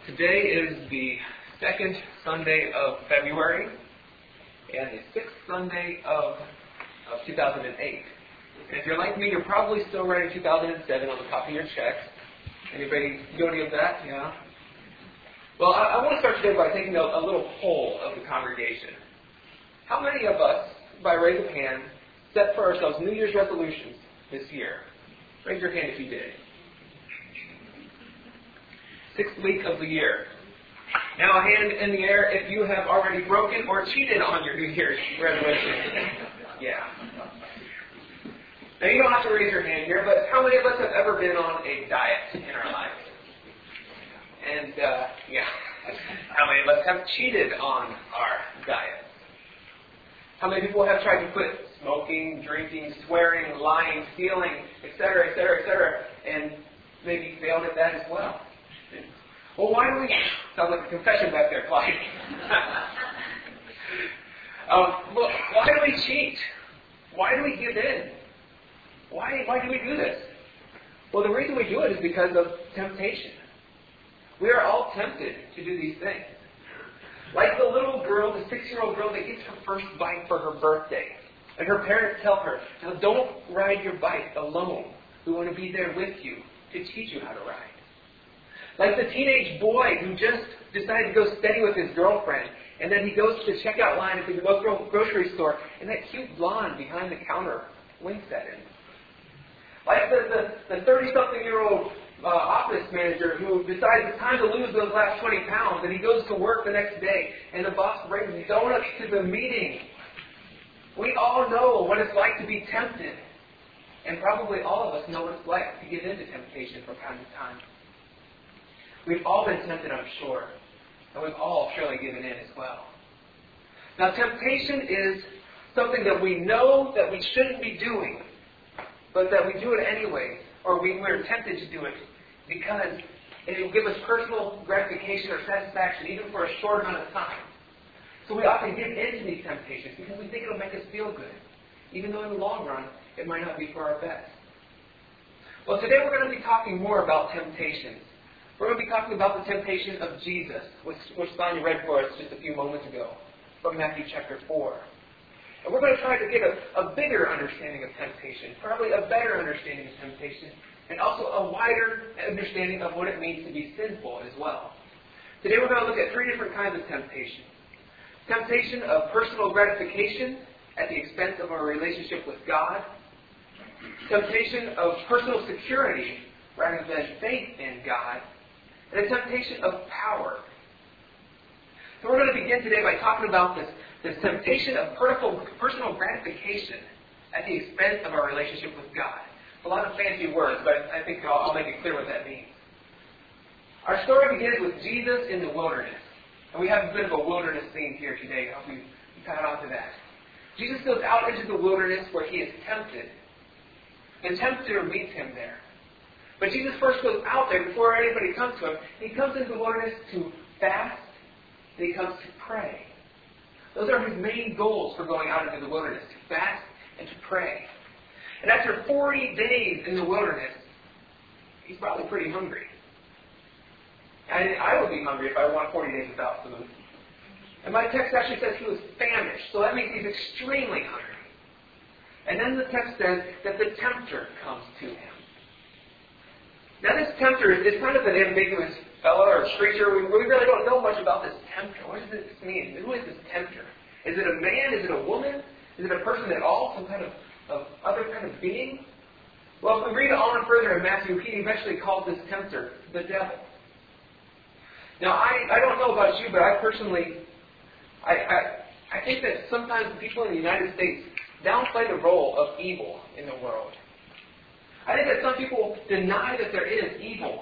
Today is the second Sunday of February and the sixth Sunday of 2008. And if you're like me, you're probably still writing 2007 on the top of your checks. Anybody guilty of that? Yeah? Well, I want to start today by taking a little poll of the congregation. How many of us, by raise of hand, set for ourselves New Year's resolutions this year? Raise your hand if you did. Sixth week of the year. Now a hand in the air if you have already broken or cheated on your New Year's resolution. Yeah. Now you don't have to raise your hand here, but how many of us have ever been on a diet in our lives? And, how many of us have cheated on our diet? How many people have tried to quit smoking, drinking, swearing, lying, stealing, etc., and maybe failed at that as well? Well, why do we... Sounds like a confession back there, Clyde. Why do we cheat? Why do we give in? Why do we do this? Well, the reason we do it is because of temptation. We are all tempted to do these things. Like the little girl, the 6-year-old girl that gets her first bike for her birthday. And her parents tell her, now don't ride your bike alone. We want to be there with you to teach you how to ride. Like the teenage boy who just decided to go steady with his girlfriend. And then he goes to the checkout line at the local grocery store. And that cute blonde behind the counter winks at him. Like the 30-something-year-old office manager who decides it's time to lose those last 20 pounds. And he goes to work the next day. And the boss brings donuts to the meeting. We all know what it's like to be tempted. And probably all of us know what it's like to give in to temptation from time to time. We've all been tempted, I'm sure. And we've all surely given in as well. Now, temptation is something that we know that we shouldn't be doing, but that we do it anyway, or we're tempted to do it because it will give us personal gratification or satisfaction, even for a short amount of time. So we often give in to these temptations because we think it'll make us feel good, even though in the long run, it might not be for our best. Well, today we're going to be talking more about temptations. We're going to be talking about the temptation of Jesus, which Sonia read for us just a few moments ago, from Matthew chapter 4. And we're going to try to get a bigger understanding of temptation, probably a better understanding of temptation, and also a wider understanding of what it means to be sinful as well. Today we're going to look at 3 different kinds of temptation. Temptation of personal gratification at the expense of our relationship with God. Temptation of personal security rather than faith in God. And a temptation of power. So we're going to begin today by talking about this temptation of personal gratification at the expense of our relationship with God. A lot of fancy words, but I think I'll make it clear what that means. Our story begins with Jesus in the wilderness. And we have a bit of a wilderness theme here today. I hope we caught on to that. Jesus goes out into the wilderness where he is tempted. The tempter meets him there. But Jesus first goes out there before anybody comes to him. He comes into the wilderness to fast, and he comes to pray. Those are his main goals for going out into the wilderness, to fast and to pray. And after 40 days in the wilderness, he's probably pretty hungry. And I would be hungry if I went 40 days without food. And my text actually says he was famished, so that means he's extremely hungry. And then the text says that the tempter comes to him. Now this tempter is kind of an ambiguous fellow or creature. We really don't know much about this tempter. What does this mean? Who is this tempter? Is it a man? Is it a woman? Is it a person at all? Some kind of other kind of being? Well, if we read on further in Matthew, he eventually calls this tempter the devil. Now, I don't know about you, but I personally, I think that sometimes people in the United States downplay the role of evil in the world. I think that some people deny that there is evil.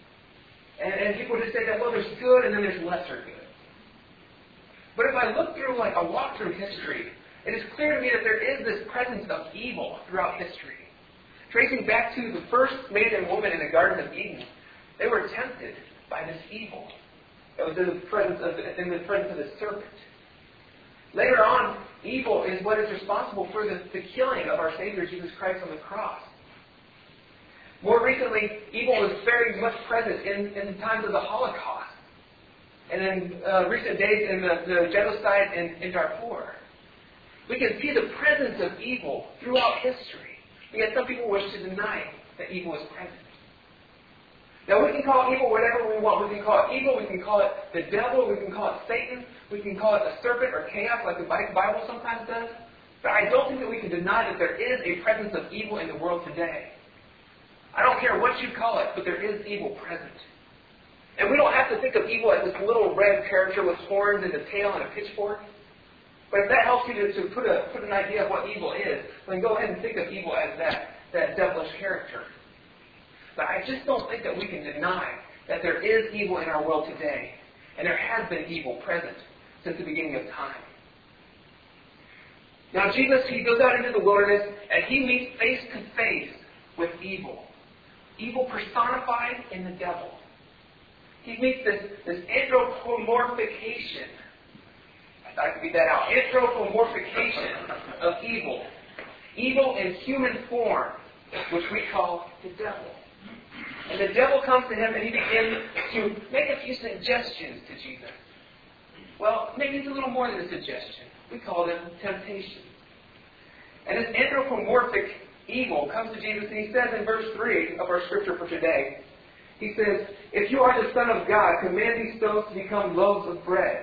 And people just say that, well, there's good and then there's lesser good. But if I look through, I walk through history, it is clear to me that there is this presence of evil throughout history. Tracing back to the first man and woman in the Garden of Eden, they were tempted by this evil. It was in the presence of the serpent. Later on, evil is what is responsible for the killing of our Savior Jesus Christ on the cross. More recently, evil was very much present in the times of the Holocaust. and in recent days in the genocide in Darfur. We can see the presence of evil throughout history. And yet some people wish to deny that evil is present. Now we can call evil whatever we want. We can call it evil, we can call it the devil, we can call it Satan, we can call it a serpent or chaos like the Bible sometimes does. But I don't think that we can deny that there is a presence of evil in the world today. I don't care what you call it, but there is evil present. And we don't have to think of evil as this little red character with horns and a tail and a pitchfork. But if that helps you to put an idea of what evil is, then go ahead and think of evil as that devilish character. But I just don't think that we can deny that there is evil in our world today. And there has been evil present since the beginning of time. Now Jesus, He goes out into the wilderness and He meets face to face with evil. Evil personified in the devil. He meets this anthropomorphication. I could read that out. Anthropomorphication of evil. Evil in human form, which we call the devil. And the devil comes to Him and he begins to make a few suggestions to Jesus. Well, maybe it's a little more than a suggestion. We call them temptations. And this anthropomorphic evil comes to Jesus and He says in verse 3 of our scripture for today, He says, "If you are the Son of God, command these stones to become loaves of bread."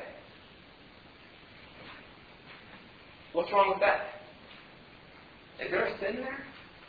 What's wrong with that? Is there a sin there?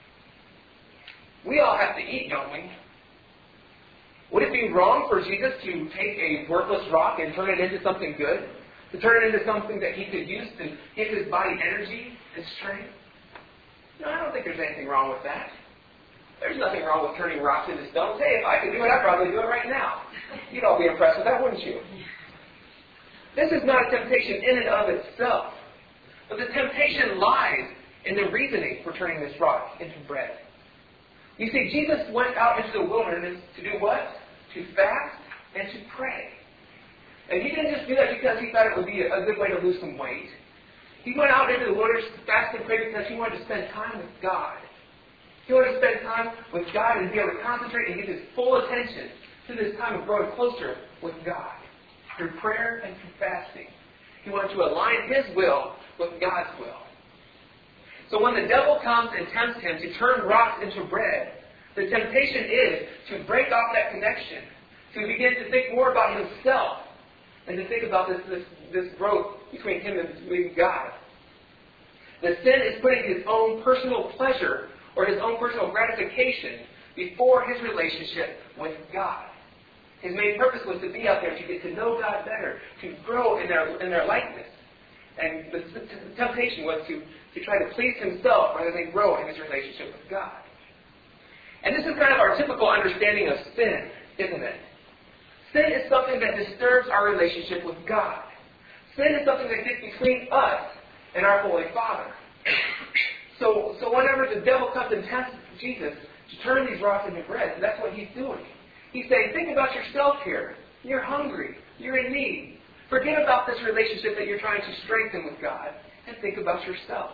We all have to eat, don't we? Would it be wrong for Jesus to take a worthless rock and turn it into something good? To turn it into something that He could use to give His body energy and strength? No, I don't think there's anything wrong with that. There's nothing wrong with turning rocks into stones. Hey, if I could do it, I'd probably do it right now. You'd all be impressed with that, wouldn't you? This is not a temptation in and of itself. But the temptation lies in the reasoning for turning this rock into bread. You see, Jesus went out into the wilderness to do what? To fast and to pray. And He didn't just do that because He thought it would be a good way to lose some weight. He went out into the wilderness to fast and pray because He wanted to spend time with God. He wanted to spend time with God and be able to concentrate and give His full attention to this time of growing closer with God through prayer and through fasting. He wanted to align His will with God's will. So when the devil comes and tempts Him to turn rocks into bread, the temptation is to break off that connection, to begin to think more about himself, and to think about this growth between him and between God. The sin is putting his own personal pleasure or his own personal gratification before his relationship with God. His main purpose was to be out there to get to know God better, to grow in their likeness. And the temptation was to try to please himself rather than grow in his relationship with God. And this is kind of our typical understanding of sin, isn't it? Sin is something that disturbs our relationship with God. Sin is something that gets between us and our Holy Father. So whenever the devil comes and tempts Jesus to turn these rocks into bread, that's what he's doing. He's saying, think about yourself here. You're hungry. You're in need. Forget about this relationship that you're trying to strengthen with God and think about yourself.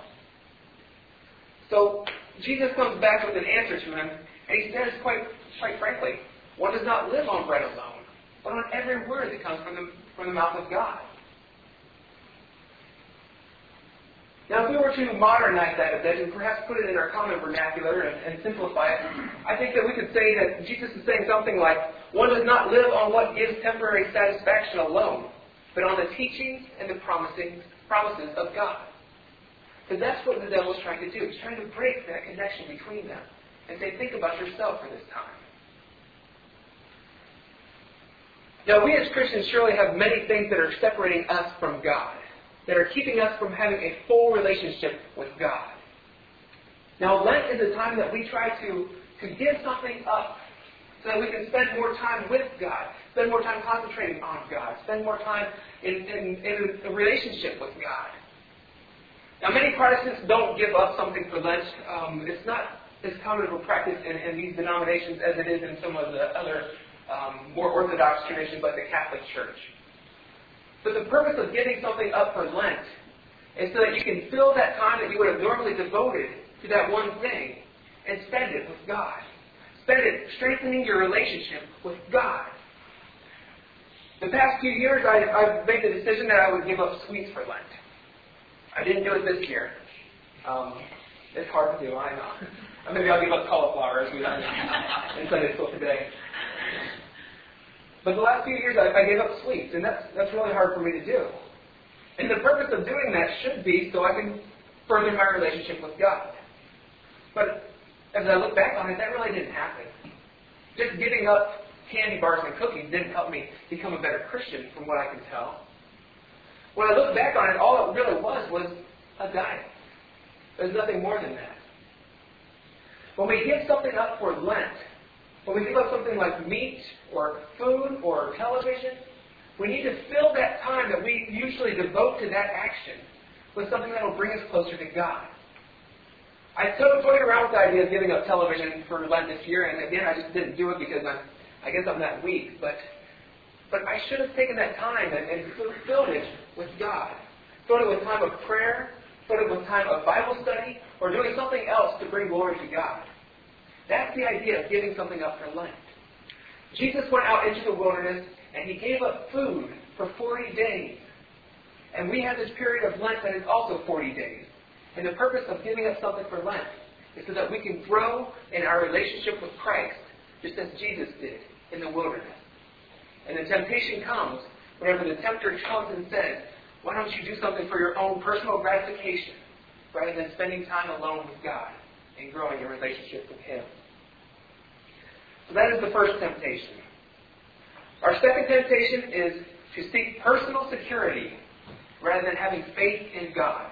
So Jesus comes back with an answer to him, and he says quite frankly, one does not live on bread alone, but on every word that comes from the mouth of God. Now, if we were to modernize that a bit and perhaps put it in our common vernacular and simplify it, I think that we could say that Jesus is saying something like, one does not live on what gives temporary satisfaction alone, but on the teachings and the promises of God. Because that's what the devil is trying to do. He's trying to break that connection between them and say, think about yourself for this time. Now, we as Christians surely have many things that are separating us from God, that are keeping us from having a full relationship with God. Now, Lent is a time that we try to give something up so that we can spend more time with God, spend more time concentrating on God, spend more time in a relationship with God. Now, many Protestants don't give up something for Lent. It's not as common of a practice in these denominations as it is in some of the other more Orthodox traditions like the Catholic Church. But the purpose of giving something up for Lent is so that you can fill that time that you would have normally devoted to that one thing and spend it with God. Spend it strengthening your relationship with God. The past few years, I've made the decision that I would give up sweets for Lent. I didn't do it this year. It's hard to do, I know. Maybe I'll give up cauliflower as we learned in Sunday school today. But the last few years, I gave up sweets, and that's really hard for me to do. And the purpose of doing that should be so I can further my relationship with God. But as I look back on it, that really didn't happen. Just giving up candy bars and cookies didn't help me become a better Christian, from what I can tell. When I look back on it, all it really was a diet. There's nothing more than that. When we give something up for Lent, when we give up something like meat or food or television, we need to fill that time that we usually devote to that action with something that will bring us closer to God. I toyed around with the idea of giving up television for Lent this year, and again, I just didn't do it because I guess I'm that weak. But I should have taken that time and filled it with God. Filled it with time of prayer, filled it with time of Bible study, or doing something else to bring glory to God. That's the idea of giving something up for Lent. Jesus went out into the wilderness and He gave up food for 40 days. And we have this period of Lent that is also 40 days. And the purpose of giving up something for Lent is so that we can grow in our relationship with Christ, just as Jesus did in the wilderness. And the temptation comes whenever the tempter comes and says, why don't you do something for your own personal gratification rather than spending time alone with God and growing your relationship with Him. So that is the first temptation. Our second temptation is to seek personal security rather than having faith in God.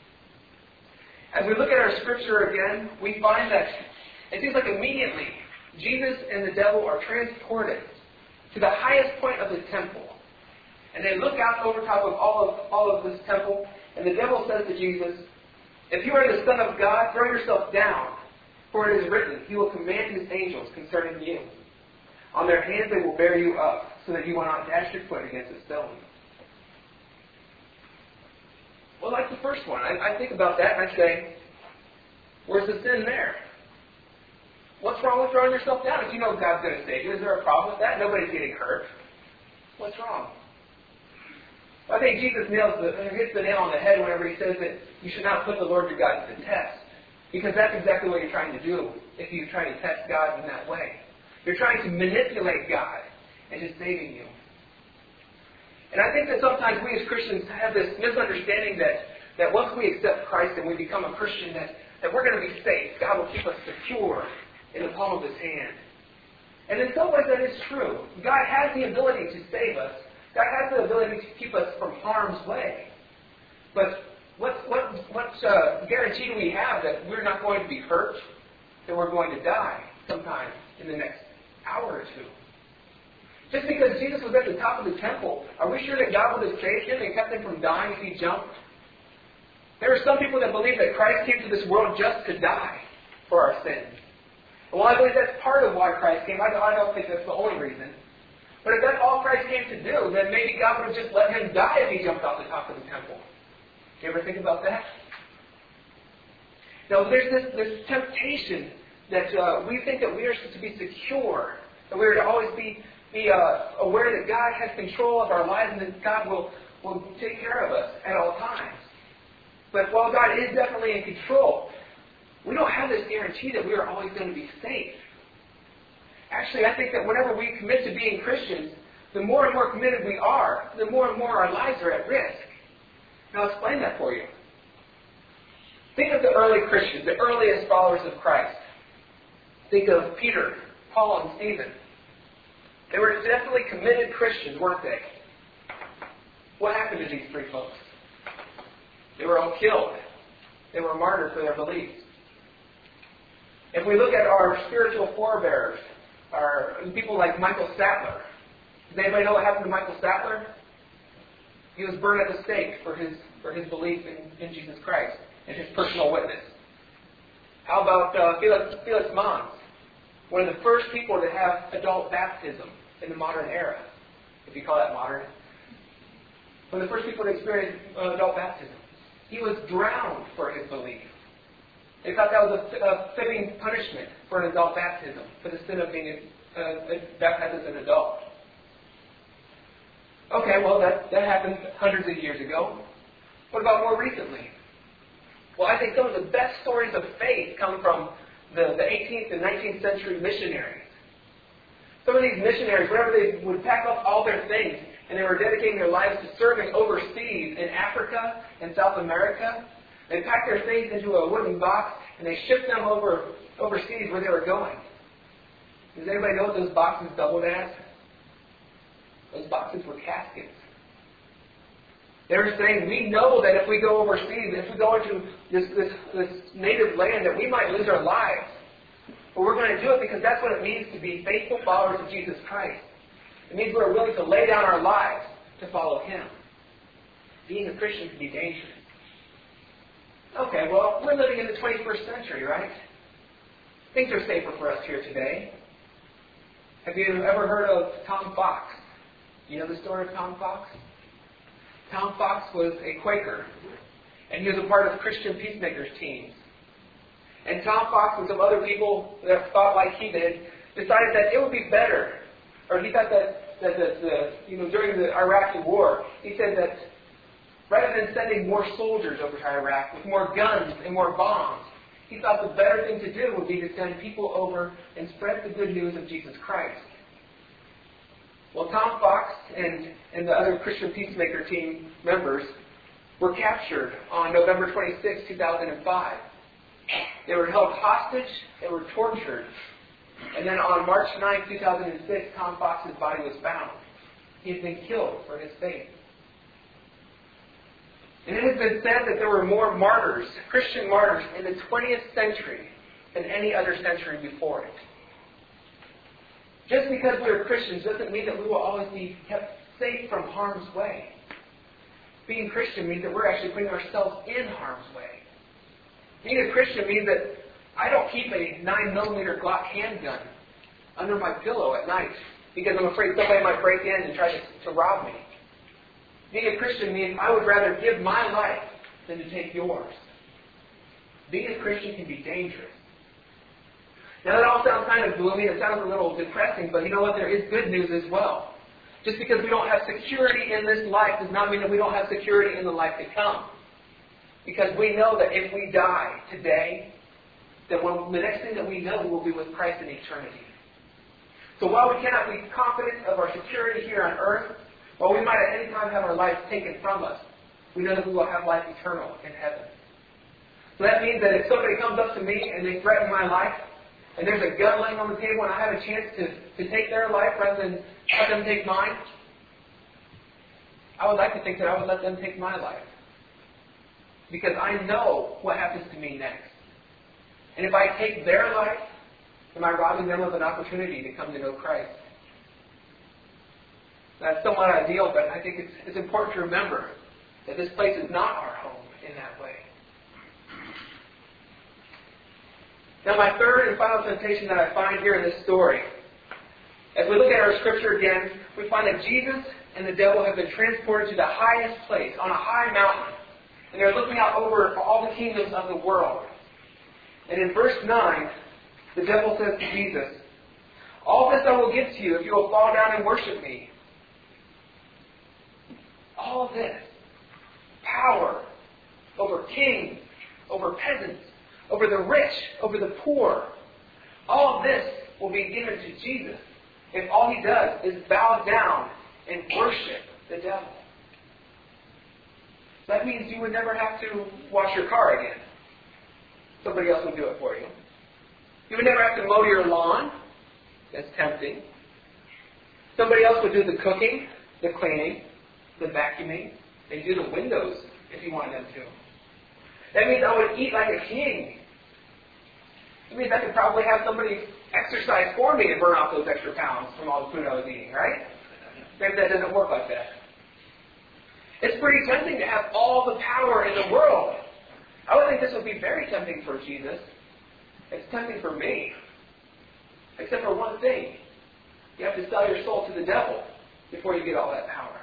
As we look at our scripture again, we find that it seems like immediately Jesus and the devil are transported to the highest point of the temple. And they look out over top of all of this temple, and the devil says to Jesus, if you are the Son of God, throw yourself down, for it is written, He will command His angels concerning you. On their hands they will bear you up, so that you will not dash your foot against a stone. Well, like the first one, I think about that and I say, where's the sin there? What's wrong with throwing yourself down? If you know God's going to save you, is there a problem with that? Nobody's getting hurt. What's wrong? I think Jesus hits the nail on the head whenever He says that you should not put the Lord your God to the test. Because that's exactly what you're trying to do if you try to test God in that way. You're trying to manipulate God into saving you. And I think that sometimes we as Christians have this misunderstanding that once we accept Christ and we become a Christian, that we're going to be safe. God will keep us secure in the palm of His hand. And in some ways that is true. God has the ability to save us. God has the ability to keep us from harm's way. But what guarantee do we have that we're not going to be hurt, that we're going to die sometime in the next hour or two? Just because Jesus was at the top of the temple, are we sure that God would have saved Him and kept Him from dying if He jumped? There are some people that believe that Christ came to this world just to die for our sins. Well, I believe that's part of why Christ came. I don't think that's the only reason. But if that's all Christ came to do, then maybe God would have just let Him die if He jumped off the top of the temple. You ever think about that? Now, there's this temptation that we think that we are supposed to be secure, that we are to always be aware that God has control of our lives and that God will take care of us at all times. But while God is definitely in control, we don't have this guarantee that we are always going to be safe. Actually, I think that whenever we commit to being Christians, the more and more committed we are, the more and more our lives are at risk. And I'll explain that for you. Think of the early Christians, the earliest followers of Christ. Think of Peter, Paul, and Stephen. They were definitely committed Christians, weren't they? What happened to these three folks? They were all killed. They were martyred for their beliefs. If we look at our spiritual forebears, people like Michael Sattler. Does anybody know what happened to Michael Sattler? He was burned at the stake for his belief in Jesus Christ and his personal witness. How about Felix Mons, one of the first people to have adult baptism in the modern era, if you call that modern. One of the first people to experience adult baptism. He was drowned for his belief. They thought that was a fitting punishment for an adult baptism, for the sin of being baptized as an adult. Okay, well, that happened hundreds of years ago. What about more recently? Well, I think some of the best stories of faith come from the 18th and 19th century missionaries. Some of these missionaries, whenever they would pack up all their things, and they were dedicating their lives to serving overseas in Africa and South America, they packed their things into a wooden box, and they shipped them overseas where they were going. Does anybody know what those boxes doubled as? Those boxes were caskets. They were saying, we know that if we go overseas, if we go into this native land, that we might lose our lives. But we're going to do it because that's what it means to be faithful followers of Jesus Christ. It means we're willing to lay down our lives to follow Him. Being a Christian can be dangerous. Okay, well, we're living in the 21st century, right? Things are safer for us here today. Have you ever heard of Tom Fox? You know the story of Tom Fox? Tom Fox was a Quaker, and he was a part of Christian Peacemakers teams. And Tom Fox and some other people that thought like he did decided that it would be better, or he thought that during the Iraqi war, he said that rather than sending more soldiers over to Iraq with more guns and more bombs, he thought the better thing to do would be to send people over and spread the good news of Jesus Christ. Well, Tom Fox and the other Christian Peacemaker team members were captured on November 26, 2005. They were held hostage, they were tortured, and then on March 9, 2006, Tom Fox's body was found. He had been killed for his faith. And it has been said that there were more martyrs, Christian martyrs, in the 20th century than any other century before it. Just because we are Christians doesn't mean that we will always be kept safe from harm's way. Being Christian means that we're actually putting ourselves in harm's way. Being a Christian means that I don't keep a 9mm Glock handgun under my pillow at night because I'm afraid somebody might break in and try to rob me. Being a Christian means I would rather give my life than to take yours. Being a Christian can be dangerous. Now that all sounds kind of gloomy, it sounds a little depressing, but you know what? There is good news as well. Just because we don't have security in this life does not mean that we don't have security in the life to come. Because we know that if we die today, that the next thing that we know, we will be with Christ in eternity. So while we cannot be confident of our security here on earth, while we might at any time have our lives taken from us, we know that we will have life eternal in heaven. So that means that if somebody comes up to me and they threaten my life, and there's a gun laying on the table and I have a chance to take their life rather than let them take mine, I would like to think that I would let them take my life. Because I know what happens to me next. And if I take their life, am I robbing them of an opportunity to come to know Christ? That's somewhat ideal, but I think it's important to remember that this place is not our home in that way. Now, my third and final temptation that I find here in this story, as we look at our scripture again, we find that Jesus and the devil have been transported to the highest place, on a high mountain, and they're looking out over all the kingdoms of the world. And in verse 9, the devil says to Jesus, "All this I will give to you if you will fall down and worship me." All this, power over kings, over peasants, over the rich, over the poor, all of this will be given to Jesus if all he does is bow down and worship the devil. That means you would never have to wash your car again. Somebody else would do it for you. You would never have to mow your lawn. That's tempting. Somebody else would do the cooking, the cleaning, the vacuuming. They'd do the windows if you wanted them to. That means I would eat like a king. It means I could probably have somebody exercise for me to burn off those extra pounds from all the food I was eating, right? Maybe that doesn't work like that. It's pretty tempting to have all the power in the world. I would think this would be very tempting for Jesus. It's tempting for me. Except for one thing. You have to sell your soul to the devil before you get all that power.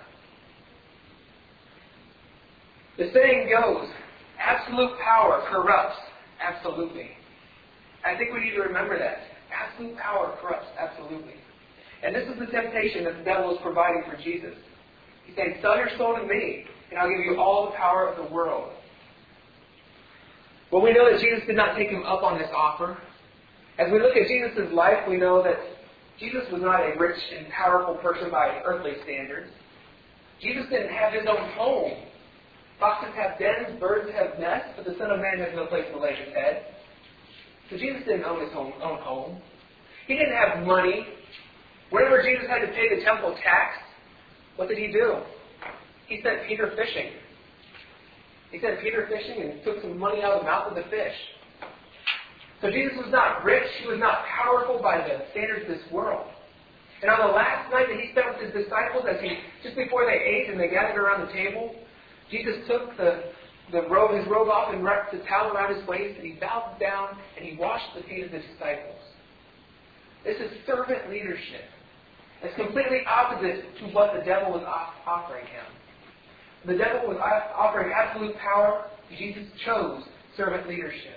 The saying goes, absolute power corrupts absolutely. I think we need to remember that. Absolute power corrupts absolutely. And this is the temptation that the devil is providing for Jesus. He's saying, sell your soul to me, and I'll give you all the power of the world. Well, we know that Jesus did not take him up on this offer. As we look at Jesus' life, we know that Jesus was not a rich and powerful person by earthly standards. Jesus didn't have his own home. Foxes have dens, birds have nests, but the Son of Man has no place to lay his head. So Jesus didn't own his own home. He didn't have money. Whenever Jesus had to pay the temple tax, what did he do? He sent Peter fishing. He sent Peter fishing and took some money out of the mouth of the fish. So Jesus was not rich. He was not powerful by the standards of this world. And on the last night that he spent with his disciples, just before they ate and they gathered around the table, Jesus took his robe off and wrapped the towel around his waist, and he bowed down and he washed the feet of the disciples. This is servant leadership. It's completely opposite to what the devil was offering him. The devil was offering absolute power. Jesus chose servant leadership.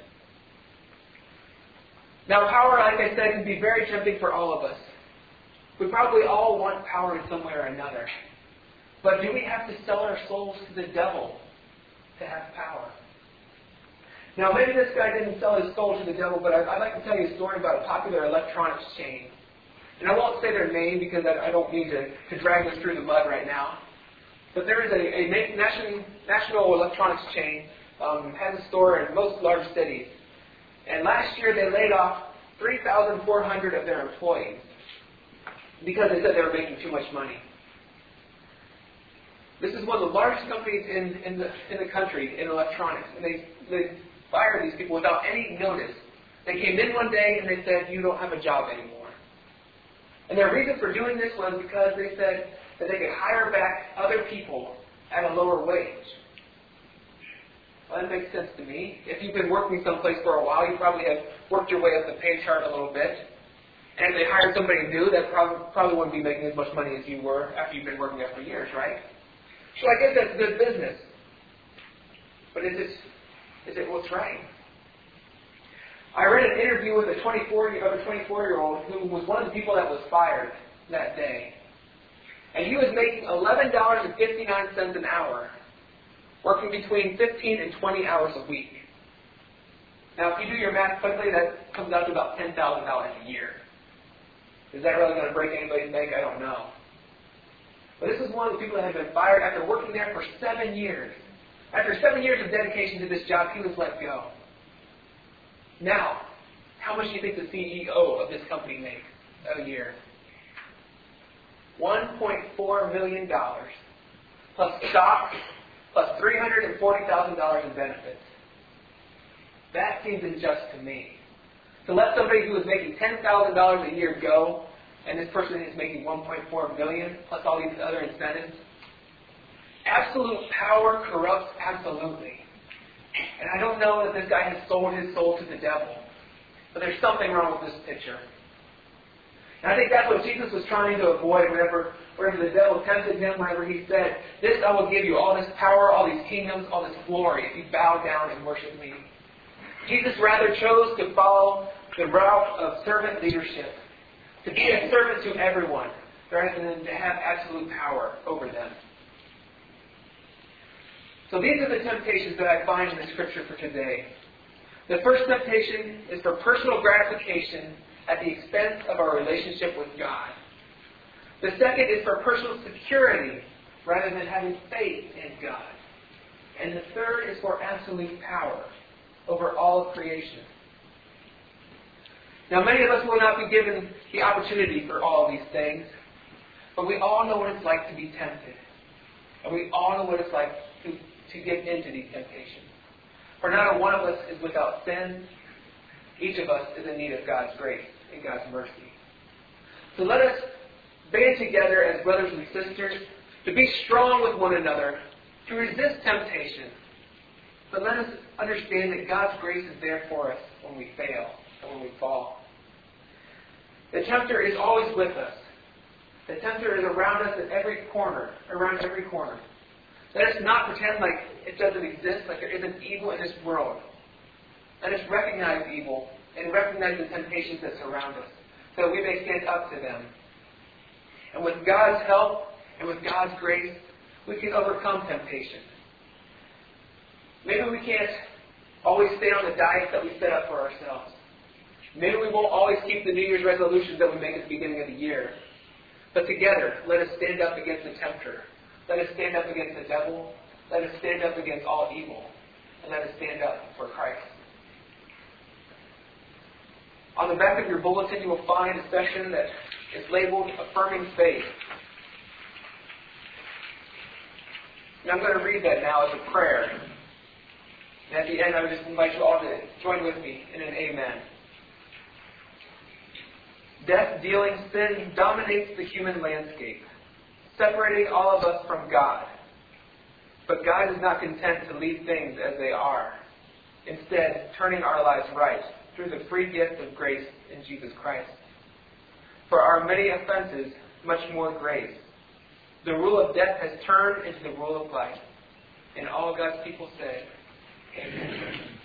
Now, power, like I said, can be very tempting for all of us. We probably all want power in some way or another. But do we have to sell our souls to the devil to have power? Now, maybe this guy didn't sell his soul to the devil, but I'd like to tell you a story about a popular electronics chain. And I won't say their name because I don't need to drag them through the mud right now. But there is a national electronics chain, has a store in most large cities. And last year they laid off 3,400 of their employees because they said they were making too much money. This is one of the largest companies in the country in electronics. And they fired these people without any notice. They came in one day and they said, you don't have a job anymore. And their reason for doing this was because they said that they could hire back other people at a lower wage. Well, that makes sense to me. If you've been working someplace for a while, you probably have worked your way up the pay chart a little bit. And if they hired somebody new, that probably wouldn't be making as much money as you were after you've been working there for years, right? So I guess that's good business. But is it what's right? I read an interview with a 24-year-old who was one of the people that was fired that day. And he was making $11.59 an hour, working between 15 and 20 hours a week. Now, if you do your math quickly, that comes out to about $10,000 a year. Is that really going to break anybody's bank? I don't know. But this is one of the people that had been fired after working there for 7 years. After 7 years of dedication to this job, he was let go. Now, how much do you think the CEO of this company makes a year? $1.4 million, plus stocks, plus $340,000 in benefits. That seems unjust to me. To let somebody who is making $10,000 a year go, and this person is making $1.4 million, plus all these other incentives. Absolute power corrupts absolutely. And I don't know that this guy has sold his soul to the devil. But there's something wrong with this picture. And I think that's what Jesus was trying to avoid whenever the devil tempted him, whenever he said, this I will give you, all this power, all these kingdoms, all this glory, if you bow down and worship me. Jesus rather chose to follow the route of servant leadership, to be a servant to everyone, rather than to have absolute power over them. So these are the temptations that I find in the Scripture for today. The first temptation is for personal gratification at the expense of our relationship with God. The second is for personal security rather than having faith in God. And the third is for absolute power over all of creation. Now, many of us will not be given the opportunity for all these things, but we all know what it's like to be tempted. And we all know what it's like to give in to these temptations. For not a one of us is without sin. Each of us is in need of God's grace and God's mercy. So let us band together as brothers and sisters to be strong with one another, to resist temptation. But let us understand that God's grace is there for us when we fail and when we fall. The tempter is always with us. The tempter is around us at every corner, around every corner. Let us not pretend like it doesn't exist, like there isn't evil in this world. Let us recognize evil and recognize the temptations that surround us, so that we may stand up to them. And with God's help and with God's grace, we can overcome temptation. Maybe we can't always stay on the diet that we set up for ourselves. Maybe we won't always keep the New Year's resolutions that we make at the beginning of the year. But together, let us stand up against the tempter. Let us stand up against the devil. Let us stand up against all evil. And let us stand up for Christ. On the back of your bulletin, you will find a section that is labeled Affirming Faith. And I'm going to read that now as a prayer. And at the end, I would just invite you all to join with me in an amen. Death-dealing sin dominates the human landscape, separating all of us from God. But God is not content to leave things as they are, instead turning our lives right through the free gift of grace in Jesus Christ. For our many offenses, much more grace. The rule of death has turned into the rule of life. And all God's people say, Amen.